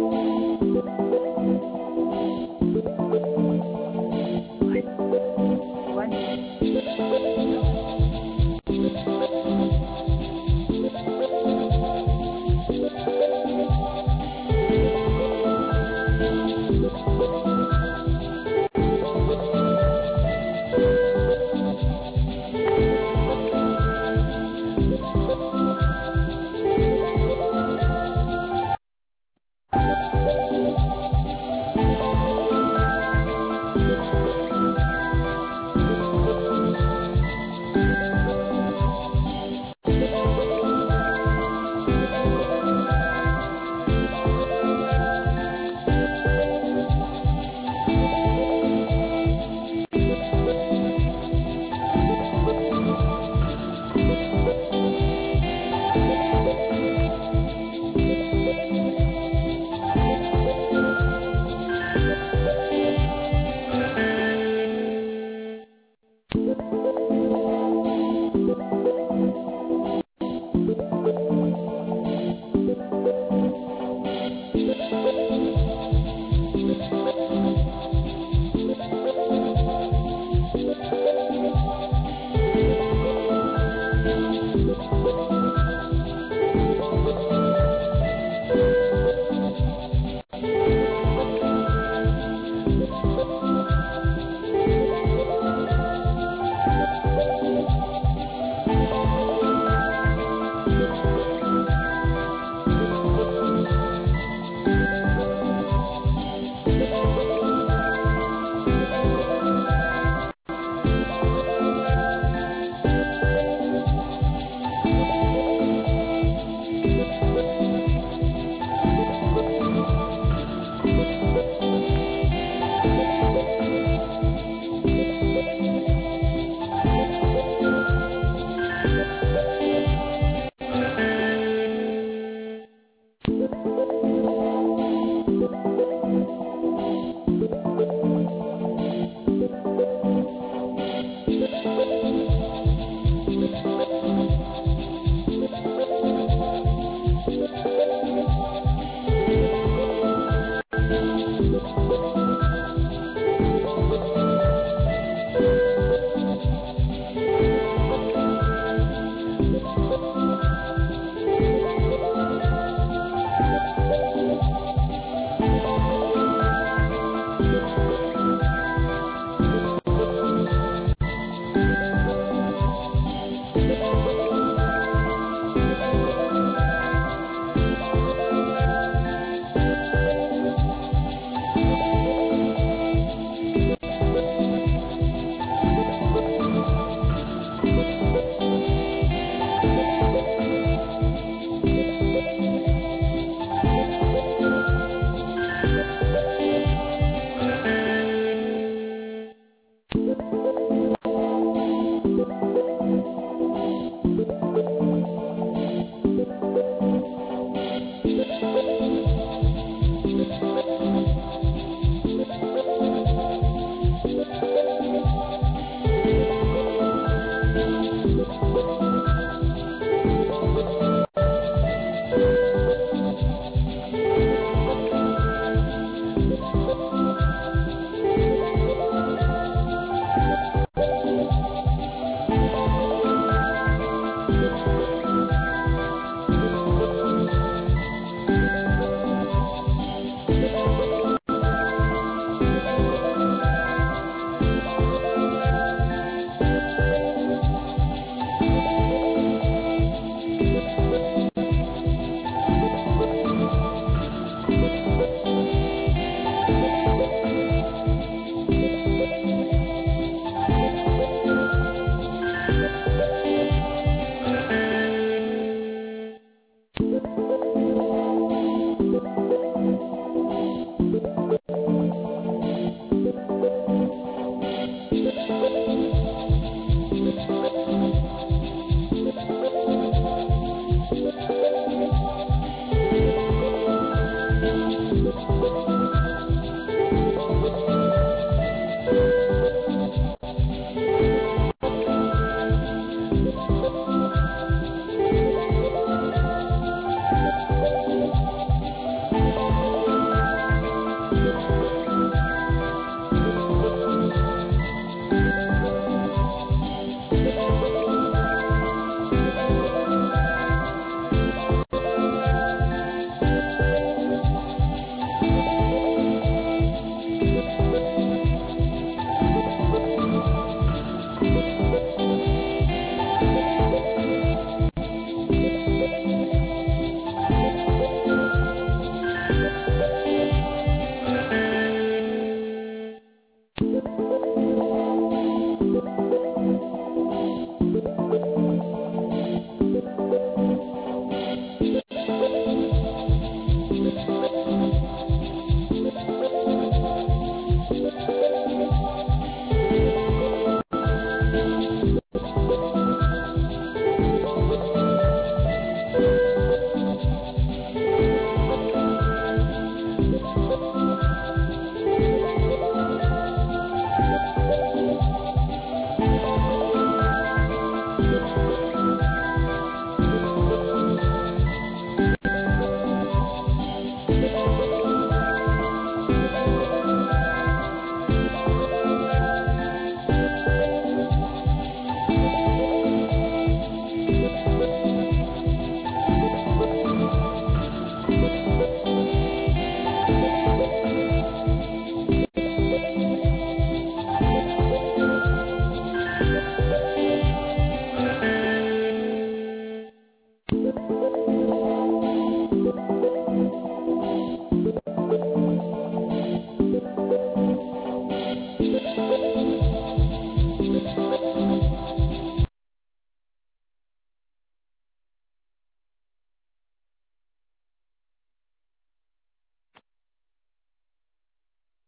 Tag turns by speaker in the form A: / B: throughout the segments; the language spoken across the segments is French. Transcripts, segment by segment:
A: Ouais. One.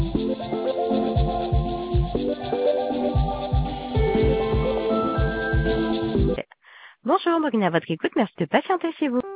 B: Bonjour, Maureen à votre écoute. Merci de patienter chez vous.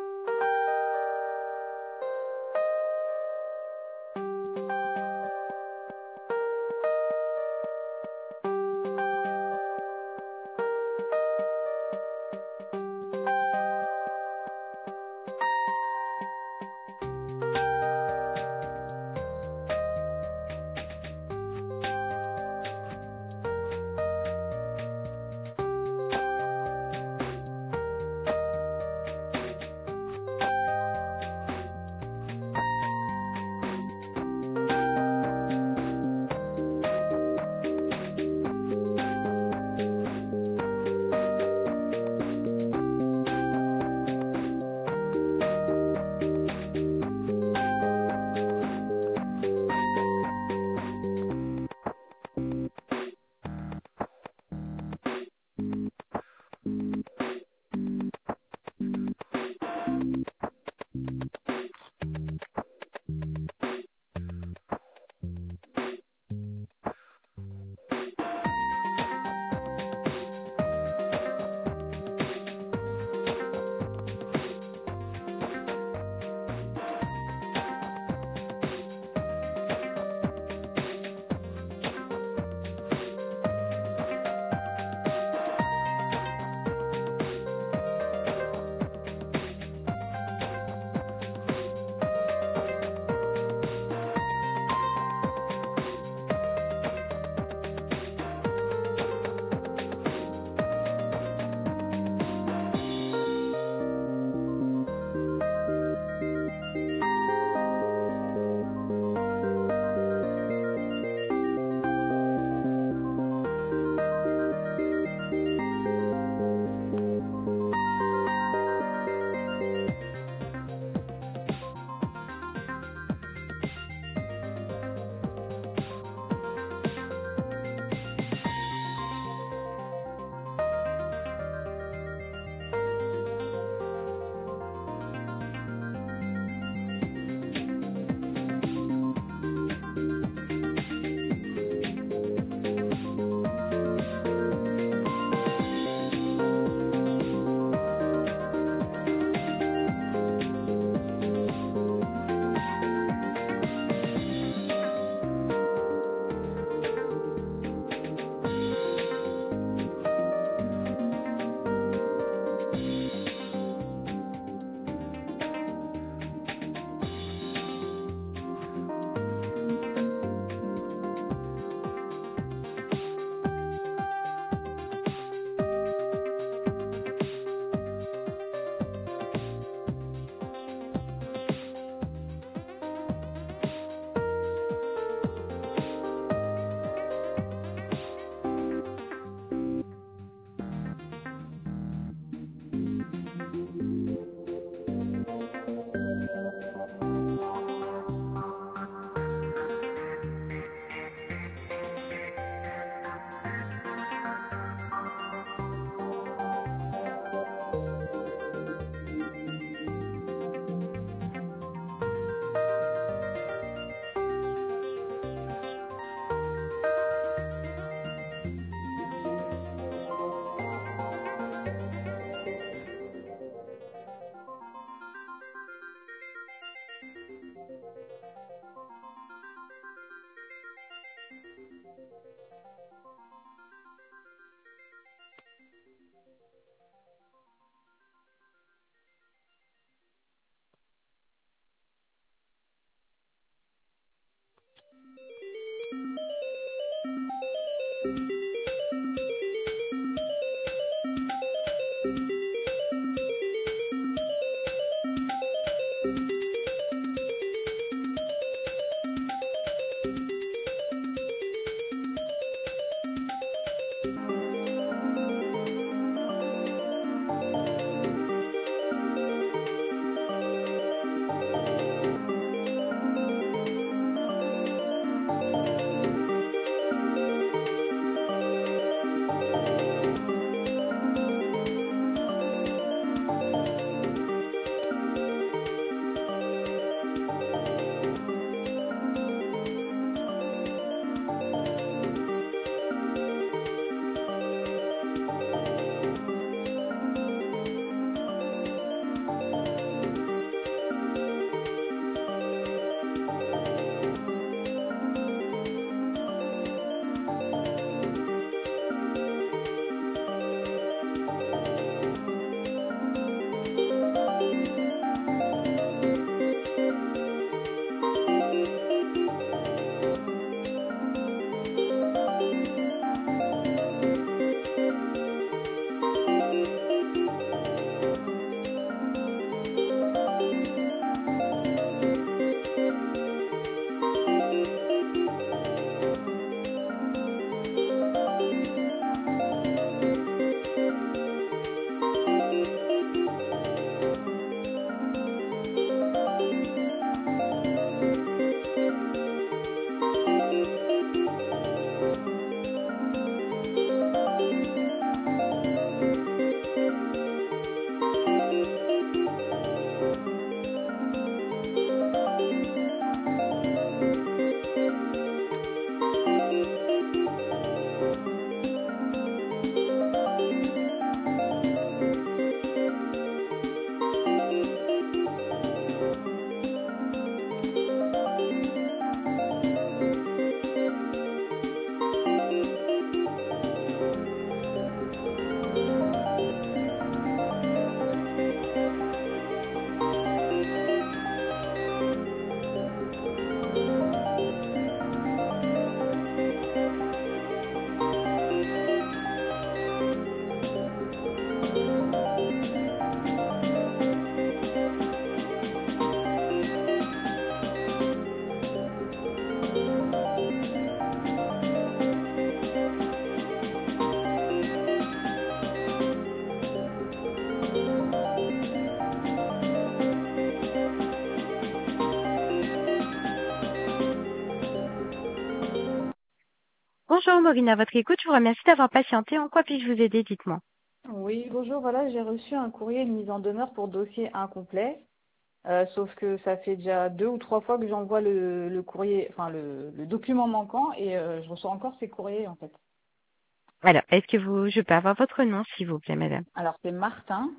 B: Bonjour Maureen, à votre écoute, je vous remercie d'avoir patienté. En quoi puis-je vous aider, dites-moi.
A: Oui, bonjour, voilà, j'ai reçu un courrier de mise en demeure pour dossier incomplet, sauf que ça fait déjà 2 ou 3 fois que j'envoie le courrier, enfin le document manquant et je reçois encore ces courriers en fait.
B: Alors, je peux avoir votre nom, s'il vous plaît, madame?
A: Alors c'est Martin,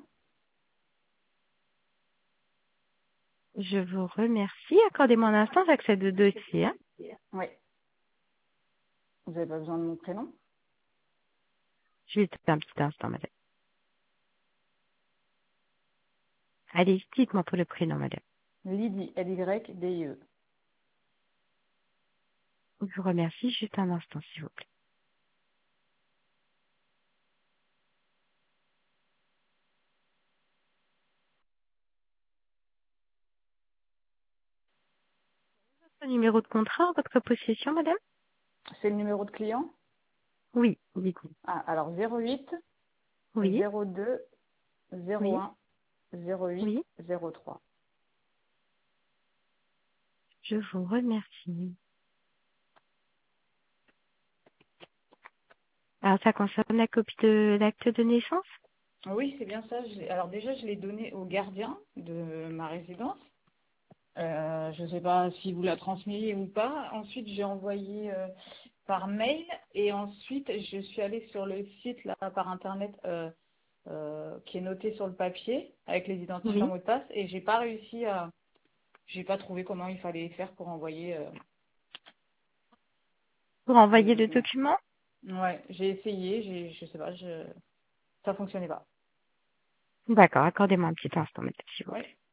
B: Je vous remercie. Accordez-moi un instant, j'accède au dossier, hein.
A: oui, vous n'avez pas besoin de mon prénom,
B: Juste un petit instant, madame. Allez, dites-moi pour le prénom, madame.
A: Lydie, Lydie.
B: Je vous remercie. Juste un instant, s'il vous plaît. Votre numéro de contrat en votre possession, madame?
A: C'est le numéro de client?
B: Oui, dites-moi.
A: Ah, alors 08
B: Oui,
A: 02
B: oui,
A: 01 08
B: oui.
A: 03.
B: Je vous remercie. Alors, ça concerne la copie de l'acte de naissance?
A: Oui, c'est bien ça. Alors déjà, je l'ai donné au gardien de ma résidence. Je ne sais pas si vous la transmettez ou pas. Ensuite, j'ai envoyé par mail et ensuite, je suis allée sur le site là par internet qui est noté sur le papier avec les identifiants
B: Oui.
A: mots de passe et j'ai pas trouvé comment il fallait faire pour envoyer
B: Pour
A: le
B: envoyer le
A: document.
B: document?
A: Ouais, j'ai essayé, je sais pas, ça fonctionnait pas.
B: D'accord, accordez-moi un petit instant, madame, s'il vous plaît.
A: Ouais.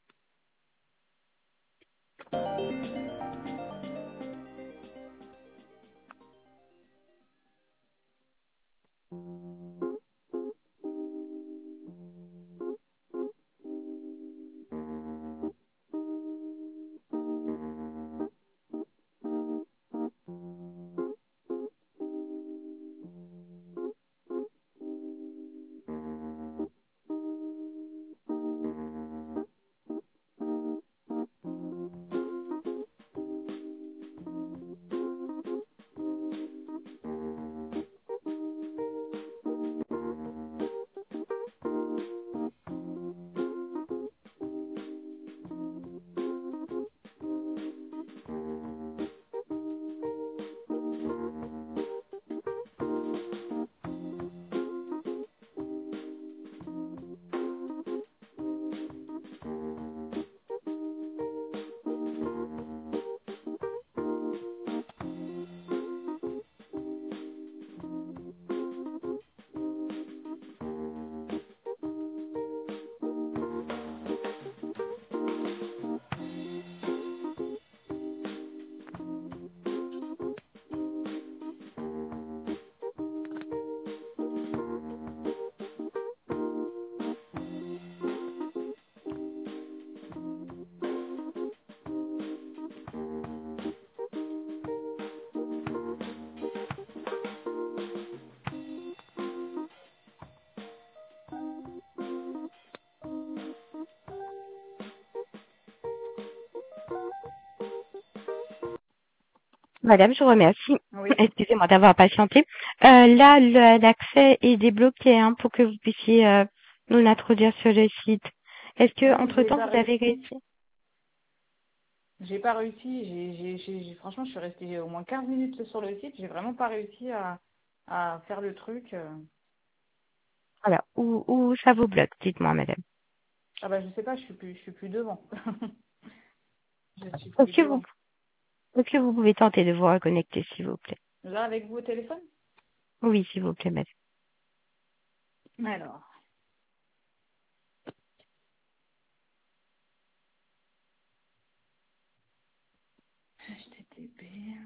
B: Madame, je vous remercie.
A: Oui.
B: Excusez-moi d'avoir patienté. Là, l'accès est débloqué, hein, pour que vous puissiez nous introduire sur le site. Est-ce que,
A: Oui, j'ai
B: entre-temps,
A: pas
B: vous avez
A: réussi.
B: réussi?
A: J'ai pas réussi. Franchement, je suis restée au moins 15 minutes sur le site. J'ai vraiment pas réussi à faire le truc.
B: Voilà. Où ça vous bloque? Dites-moi, madame.
A: Ah bah je sais pas, je suis plus devant. Je suis plus
B: Est-ce que vous,
A: devant.
B: est-ce que vous pouvez tenter de vous reconnecter, s'il vous plaît?
A: Là, avec vous au téléphone?
B: Oui, s'il vous plaît, madame.
A: Alors, HTTP.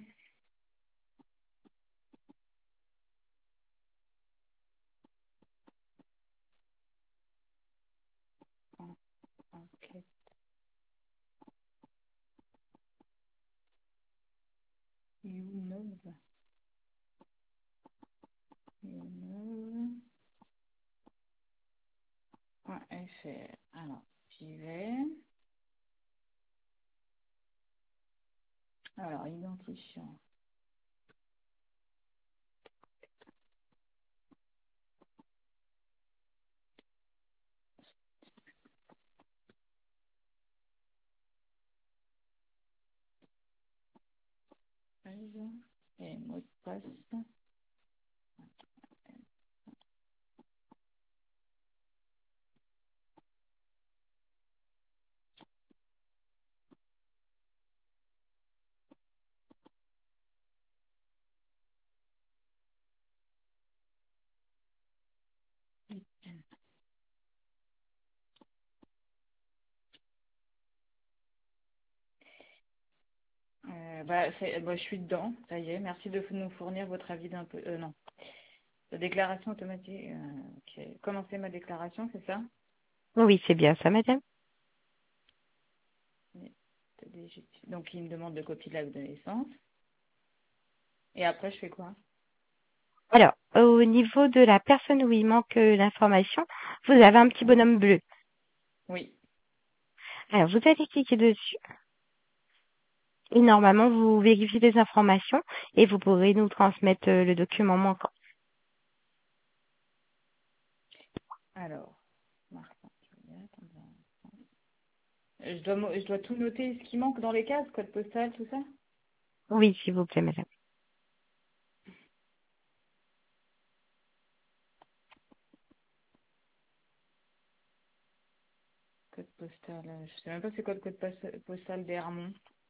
A: Enquête. Youneuf. Youneuf.fr. Alors, j'y vais. Alors, identifiant. base et mot de passe. Je suis dedans, ça y est. Merci de nous fournir votre avis d'un peu. Non, la déclaration automatique. Ok. Commencer ma déclaration, c'est ça?
B: Oui, c'est bien ça, madame.
A: Donc, il me demande de copier l'acte de naissance. Et après, je fais quoi?
B: Alors, au niveau de la personne où il manque l'information, vous avez un petit bonhomme bleu.
A: Oui.
B: Alors, vous allez cliquer dessus et normalement, vous vérifiez les informations et vous pourrez nous transmettre le document manquant.
A: Alors, Martin, Juliette, je dois tout noter ce qui manque dans les cases, code postal, tout ça?
B: Oui, s'il vous plaît, madame.
A: Code postal, je sais même pas c'est quoi le postal d'Hermont.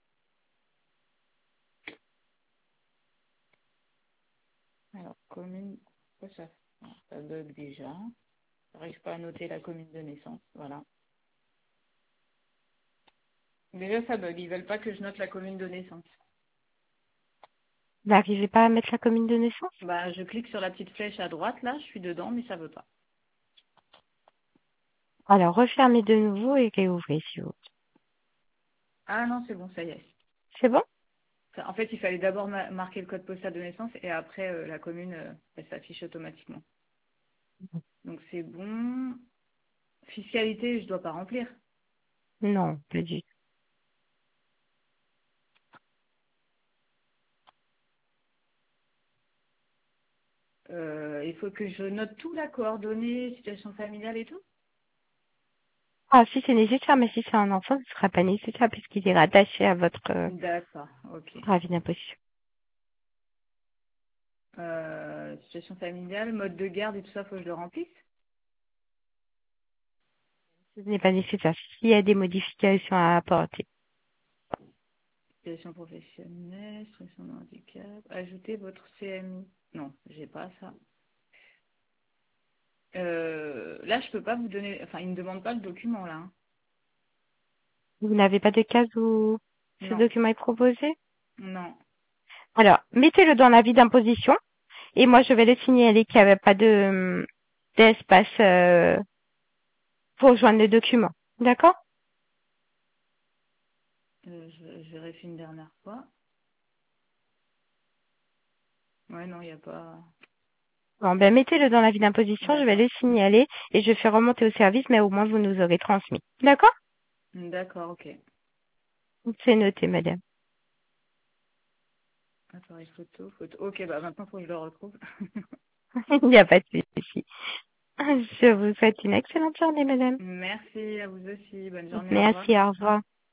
A: Alors, commune, pourquoi ça bug déjà? J'arrive pas à noter la commune de naissance, voilà. Déjà, ça bug, ils veulent pas que je note la commune de naissance.
B: Vous n'arrivez pas à mettre la commune de naissance?
A: Bah, je clique sur la petite flèche à droite, là, je suis dedans, mais ça veut pas.
B: Alors, refermez de nouveau et réouvrez, s'il vous plaît.
A: Ah non, c'est bon, ça y est.
B: C'est bon?
A: En fait, il fallait d'abord marquer le code postal de naissance et après, la commune, elle s'affiche automatiquement. Donc, c'est bon. Fiscalité, je dois pas remplir.
B: Non, pas du tout.
A: Il faut que je note tout, la coordonnée, situation familiale et tout.
B: Ah, si c'est nécessaire, mais si c'est un enfant, ce ne sera pas nécessaire puisqu'il est rattaché à votre
A: D'accord, ok.
B: avis d'imposition.
A: Situation familiale, mode de garde et tout ça, faut que je le remplisse.
B: Ce n'est pas nécessaire. S'il y a des modifications à apporter.
A: Situation professionnelle, situation de handicap. Ajoutez votre CMI. Non, j'ai pas ça. Là, je peux pas vous donner. Enfin, il me demande pas le document là, hein.
B: Vous n'avez pas de case où ce
A: Non,
B: document est proposé?
A: non.
B: Alors, mettez-le dans l'avis d'imposition et moi, je vais le signaler qu'il n'y avait pas d'espace pour joindre le document. D'accord?
A: Je vérifie une dernière fois. Ouais, non, il n'y a pas.
B: Bon, ben, mettez-le dans l'avis d'imposition, je vais
A: D'accord.
B: le signaler et je fais remonter au service, mais au moins vous nous aurez transmis. D'accord?
A: D'accord, ok.
B: C'est noté, madame.
A: Appareil photo, photo. Ok, bah maintenant, faut que je le retrouve.
B: Il n'y a pas de souci. Je vous souhaite une excellente journée, madame.
A: Merci à vous aussi. Bonne journée, au revoir.
B: Merci, au revoir.